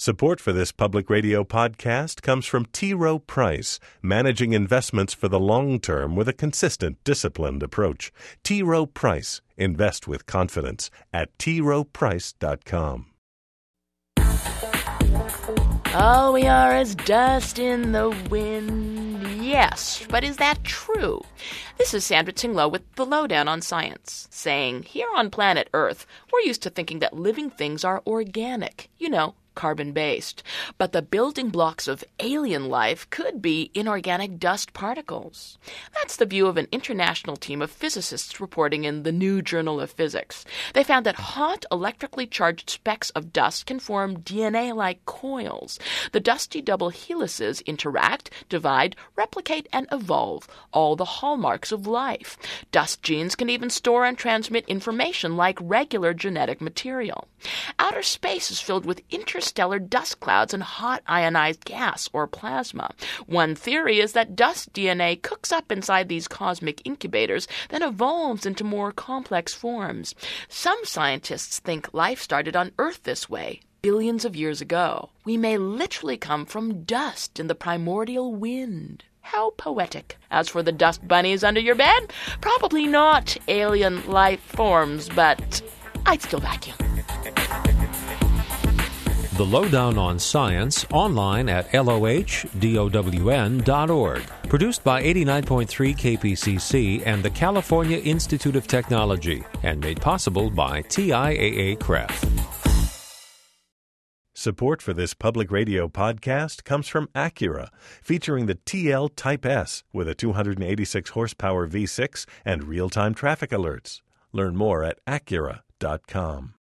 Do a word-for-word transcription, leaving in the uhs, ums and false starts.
Support for this public radio podcast comes from T. Rowe Price, managing investments for the long term with a consistent, disciplined approach. T. Rowe Price. Invest with confidence at t rowe price dot com. All we are is dust in the wind. Yes, but is that true? This is Sandra Tinglow with The Lowdown on Science, saying here on planet Earth, we're used to thinking that living things are organic, you know, carbon-based. But the building blocks of alien life could be inorganic dust particles. That's the view of an international team of physicists reporting in the New Journal of Physics. They found that hot, electrically charged specks of dust can form D N A-like coils. The dusty double helices interact, divide, replicate, and evolve, all the hallmarks of life. Dust genes can even store and transmit information like regular genetic material. Outer space is filled with interstellar dust clouds and hot ionized gas or plasma. One theory is that dust D N A cooks up inside these cosmic incubators, then evolves into more complex forms. Some scientists think life started on Earth this way, billions of years ago. We may literally come from dust in the primordial wind. How poetic. As for the dust bunnies under your bed, probably not alien life forms, but I'd still vacuum. The Lowdown on Science, online at L O H D O W N dot org. Produced by eighty-nine point three K P C C and the California Institute of Technology, and made possible by T I A A C R E F. Support for this public radio podcast comes from Acura, featuring the T L Type S with a two hundred eighty-six horsepower V six and real-time traffic alerts. Learn more at acura dot com.